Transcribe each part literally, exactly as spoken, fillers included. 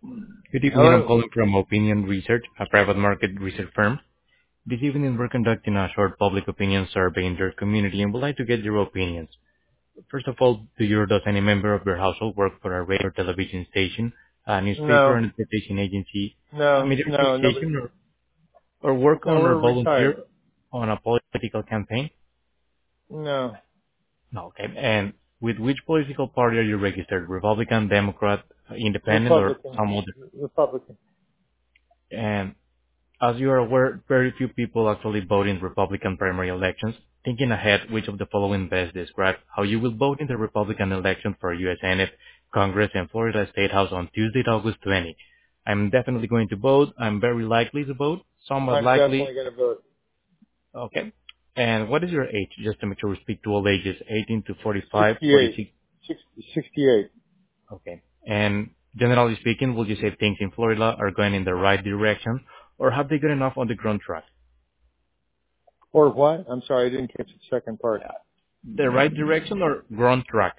Good evening. I'm Hello? calling from Opinion Research, a private market research firm. This evening, we're conducting a short public opinion survey in your community and would like to get your opinions. First of all, do you or does any member of your household work for a radio or television station, a newspaper, No, an advertising agency, a no, media no, nobody, association, or, or work no, on or we're retired. volunteer on a political campaign? No, No, okay. And with which political party are you registered? Republican, Democrat, Independent, or Republican, some other? Republican. And as you are aware, very few people actually vote in Republican primary elections. Thinking ahead, which of the following best describe how you will vote in the Republican election for U S Senate, Congress, and Florida State House on Tuesday, August twentieth? I'm definitely going to vote. I'm very likely to vote. Somewhat I'm likely. definitely going to vote. Okay. And what is your age? Just to make sure we speak to all ages, eighteen to forty-five, sixty-eight. forty-six. sixty, sixty-eight. Okay. And generally speaking, would you say things in Florida are going in the right direction, or have they got enough on the ground track? Or what? I'm sorry, I didn't catch the second part. The right direction or wrong track?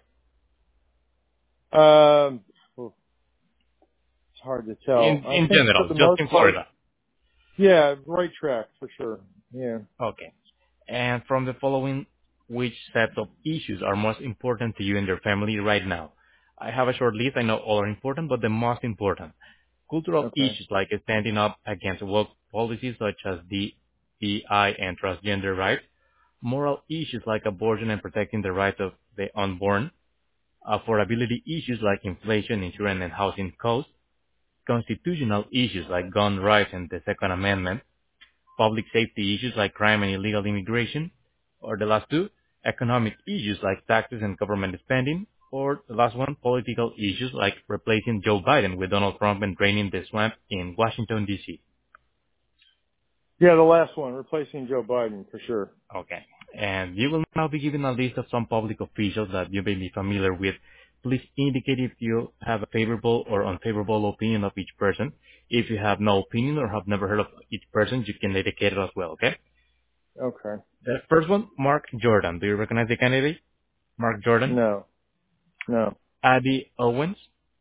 Um, oof, it's hard to tell. In I in think for general, the just most in part, Florida. yeah, right track for sure. Yeah. Okay. And from the following, which sets of issues are most important to you and your family right now? I have a short list. I know all are important, but the most important. Cultural Okay. issues like standing up against woke policies such as D E I and transgender rights. Moral issues like abortion and protecting the rights of the unborn. Affordability issues like inflation, insurance, and housing costs. Constitutional issues like gun rights and the Second Amendment, public safety issues like crime and illegal immigration, or the last two, economic issues like taxes and government spending, or the last one, political issues like replacing Joe Biden with Donald Trump and draining the swamp in Washington, D C. Yeah, the last one, replacing Joe Biden for sure. Okay. And you will now be given a list of some public officials that you may be familiar with. Please indicate if you have a favorable or unfavorable opinion of each person. If you have no opinion or have never heard of each person, you can indicate it as well, okay? Okay. The first one, Mark Jordan. Do you recognize the candidate? Mark Jordan. No, no, Abby Owens.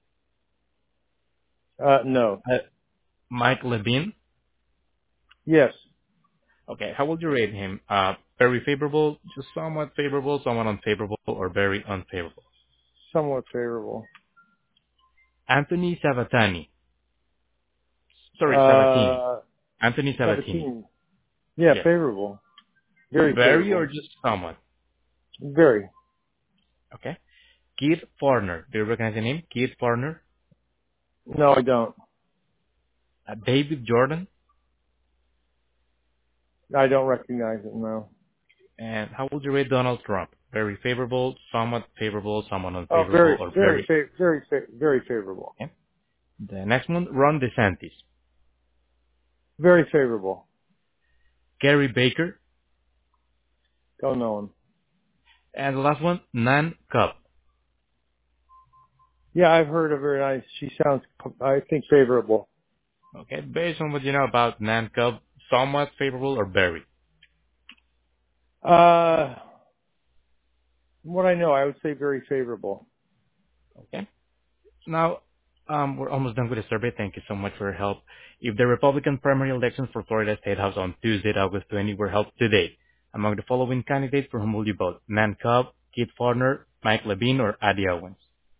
uh, no. Uh, Mike Levine. Yes, Okay, how would you rate him? Uh, very favorable, just somewhat favorable, somewhat unfavorable, or very unfavorable? somewhat favorable. Anthony Sabatini. Sorry, Sabatini. Uh, Anthony Sabatini. seventeen. Yeah, Yes. favorable. Very Very or favorable. just somewhat? Very. Okay. Keith Farner. Do you recognize the name? Keith Farner. No, I don't. Uh, David Jordan. I don't recognize it, no. And how would you rate Donald Trump? Very favorable, somewhat favorable, somewhat Oh, unfavorable, very, or very, very... fa- very, fa- very favorable. Okay. The next one, Ron DeSantis. Very favorable. Gary Baker. Don't know him. And the last one, Nan Cobb. Yeah, I've heard of her. And I, she sounds, I think, favorable. Okay. Based on what you know about Nan Cobb, somewhat favorable or very? Uh, what I know, I would say very favorable. Okay. Now, um, we're almost done with the survey. Thank you so much for your help. If the Republican primary elections for Florida State House on Tuesday, August twentieth, were held today, among the following candidates, for whom will you vote? Nan Cobb, Keith Farner, Mike Levine, or Addie Owens?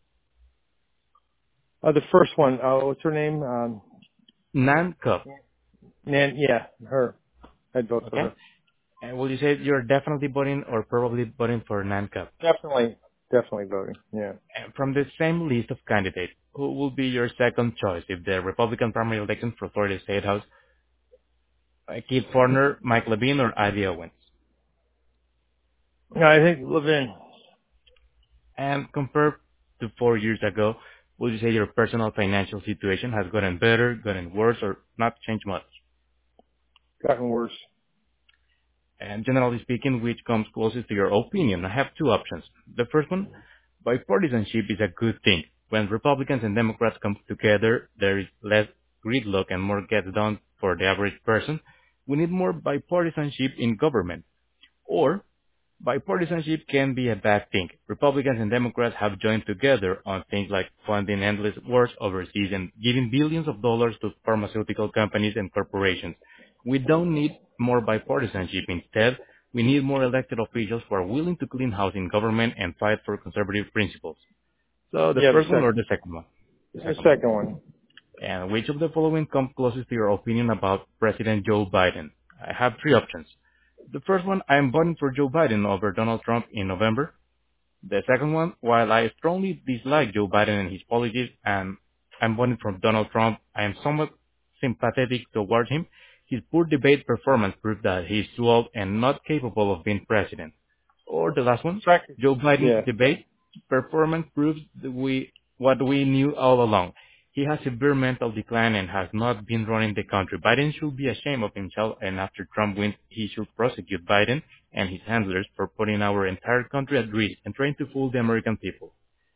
Uh, the first one, uh, what's her name? Um, Nan Cobb. Nan, yeah, her. I'd vote for Okay. her. And will you say you're definitely voting or probably voting for Nan Cobb? Definitely, definitely voting. Yeah. And from the same list of candidates, who will be your second choice if the Republican primary election for Florida State House? Uh, Keith Farner, Mike Levine, or Addie Owens? Yeah, I think Levin. And compared to four years ago, would you say your personal financial situation has gotten better, gotten worse, or not changed much? Gotten worse. And generally speaking, which comes closest to your opinion? I have two options. The first one, bipartisanship is a good thing. When Republicans and Democrats come together, there is less gridlock and more gets done for the average person. We need more bipartisanship in government. Or Bipartisanship can be a bad thing. Republicans and Democrats have joined together on things like funding endless wars overseas and giving billions of dollars to pharmaceutical companies and corporations. We don't need more bipartisanship. Instead, we need more elected officials who are willing to clean house in government and fight for conservative principles. So the Yeah, the first one or second, the second one? The the second one. second one. And which of the following comes closest to your opinion about President Joe Biden? I have three options. The first one, I am voting for Joe Biden over Donald Trump in November. The second one, while I strongly dislike Joe Biden and his policies, and I'm voting for Donald Trump, I am somewhat sympathetic towards him. His poor debate performance proves that he is too old and not capable of being president. Or the last one, Second. Joe Biden's Yeah. debate performance proves that we what we knew all along. He has severe mental decline and has not been running the country. Biden should be ashamed of himself, and after Trump wins, he should prosecute Biden and his handlers for putting our entire country at risk and trying to fool the American people.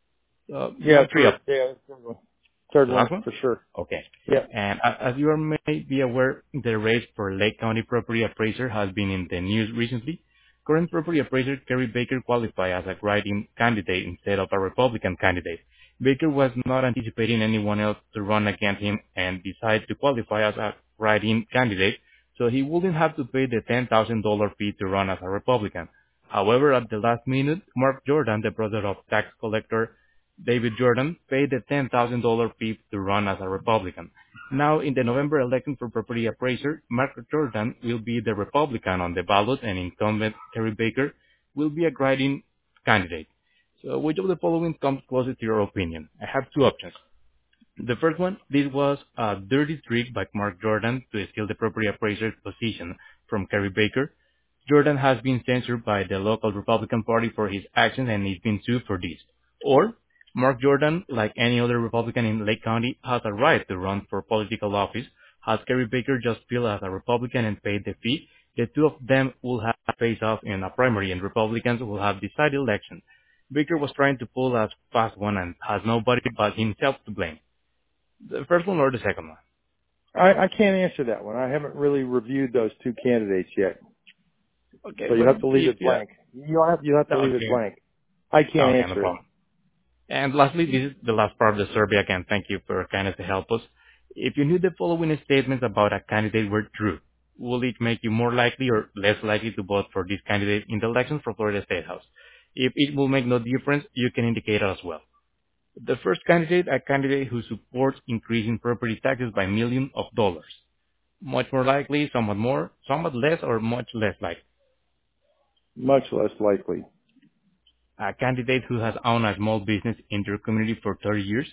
So you Yeah, have three third. options. Yeah, third one. Third The one last one? for sure. Okay. Yeah. And a- as you are may be aware, the race for Lake County property appraiser has been in the news recently. Current property appraiser Kerry Baker qualified as a write-in candidate instead of a Republican candidate. Baker was not anticipating anyone else to run against him and decided to qualify as a write-in candidate, so he wouldn't have to pay the ten thousand dollars fee to run as a Republican. However, at the last minute, Mark Jordan, the brother of tax collector David Jordan, paid the ten thousand dollars fee to run as a Republican. Now, in the November election for property appraiser, Mark Jordan will be the Republican on the ballot, and incumbent Terry Baker will be a write-in candidate. So which of the following comes closer to your opinion? I have two options. The first one, this was a dirty trick by Mark Jordan to steal the property appraiser's position from Kerry Baker. Jordan has been censored by the local Republican Party for his actions and is being sued for this. Or, Mark Jordan, like any other Republican in Lake County, has a right to run for political office. Has Kerry Baker just filled as a Republican and paid the fee, the two of them will have to face off in a primary and Republicans will have decided election. Baker was trying to pull a fast one and has nobody but himself to blame. The first one or the second one? I, I can't answer that one. I haven't really reviewed those two candidates yet. Okay, So you but have to leave if it you... blank. You have, you have to leave it Okay. blank. I can't Okay, no answer it. problem. And lastly, this is the last part of the survey. Again, thank you for your kindness to help us. If you knew the following statements about a candidate were true, will it make you more likely or less likely to vote for this candidate in the elections for Florida State House? If it will make no difference, you can indicate it as well. The first candidate, a candidate who supports increasing property taxes by millions of dollars. Much more likely, somewhat more, somewhat less, or much less likely. Much less likely. A candidate who has owned a small business in their community for thirty years.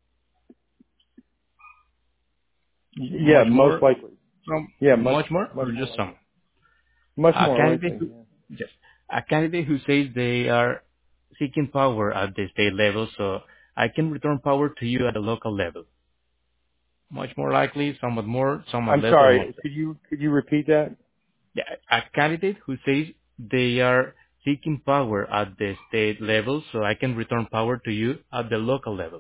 Yeah, Much most more, likely. some, Yeah, much, much more, much or more just some. likely. Much A more candidate likely. who, Yeah. yes, a candidate who says they are seeking power at the state level, so I can return power to you at the local level. Much more likely, somewhat more, somewhat I'm less, or much sorry. less. Could you could you repeat that? Yeah, a candidate who says they are seeking power at the state level, so I can return power to you at the local level.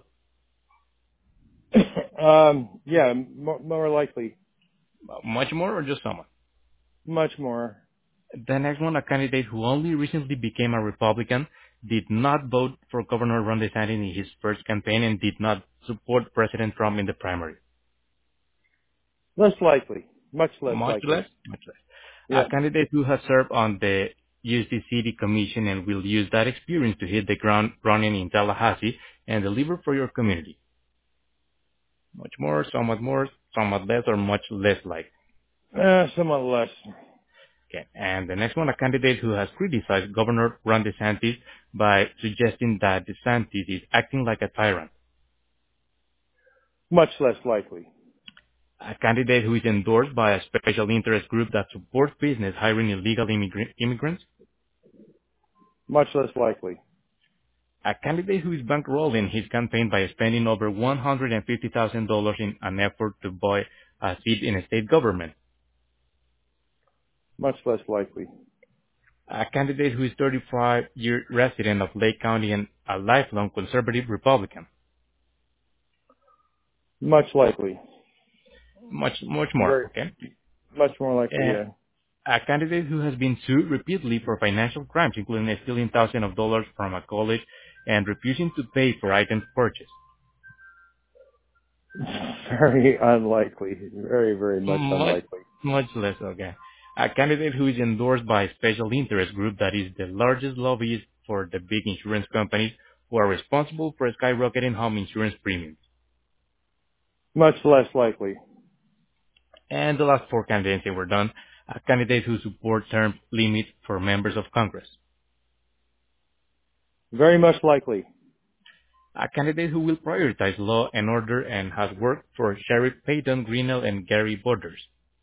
um. Yeah. More, more likely. Much more, or just somewhat. Much more. The next one, a candidate who only recently became a Republican, did not vote for Governor Ron DeSantis in his first campaign, and did not support President Trump in the primary. Less likely. Much less Much likely. less, much less. A Yeah. candidate who has served on the U S D City Commission and will use that experience to hit the ground running in Tallahassee and deliver for your community. Much more, somewhat more, somewhat less, or much less like. Uh, somewhat less. Okay. And the next one, a candidate who has criticized Governor Ron DeSantis by suggesting that DeSantis is acting like a tyrant. Much less likely. A candidate who is endorsed by a special interest group that supports business hiring illegal immigr- immigrants. Much less likely. A candidate who is bankrolling his campaign by spending over one hundred fifty thousand dollars in an effort to buy a seat in a state government. Much less likely. A candidate who is thirty-five-year resident of Lake County and a lifelong conservative Republican. Much likely. Much, much more, Very okay? much more likely. And, Yeah. A candidate who has been sued repeatedly for financial crimes, including stealing thousands of dollars from a college and refusing to pay for items purchased. Very unlikely. Very, very much Much, unlikely. much less, okay. A candidate who is endorsed by a special interest group that is the largest lobbyist for the big insurance companies who are responsible for skyrocketing home insurance premiums. Much less likely. And the last four candidates that were done, a candidate who supports term limits for members of Congress. Very much likely. A candidate who will prioritize law and order and has worked for Sheriff Peyton Grinnell and Gary Borders.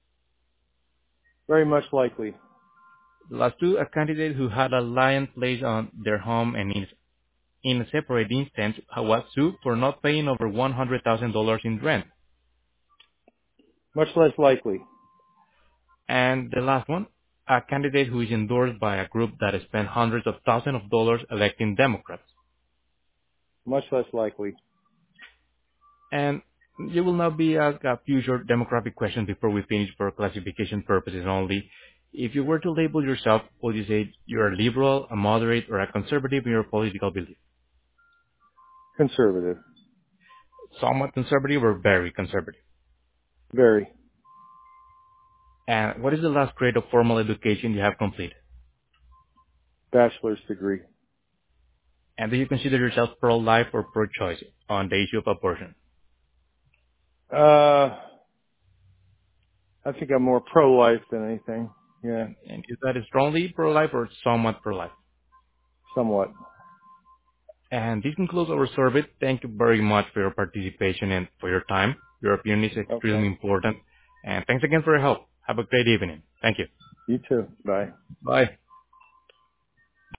Very much likely. The last two, a candidate who had a lion placed on their home and is in a separate instance was sued for not paying over one hundred thousand dollars in rent. Much less likely. And the last one, a candidate who is endorsed by a group that spent hundreds of thousands of dollars electing Democrats. Much less likely. And you will now be asked a few short demographic questions before we finish for classification purposes only. If you were to label yourself, would you say you're a liberal, a moderate, or a conservative in your political belief? Conservative. Somewhat conservative or very conservative? Very. And what is the last grade of formal education you have completed? Bachelor's degree. And do you consider yourself pro-life or pro-choice on the issue of abortion? Uh, I think I'm more pro-life than anything. Yeah, And is that strongly pro-life or somewhat pro-life? somewhat. And this concludes our survey. Thank you very much for your participation and for your time. Your opinion is extremely Okay. important. And thanks again for your help. Have a great evening. Thank you. You too. Bye. Bye.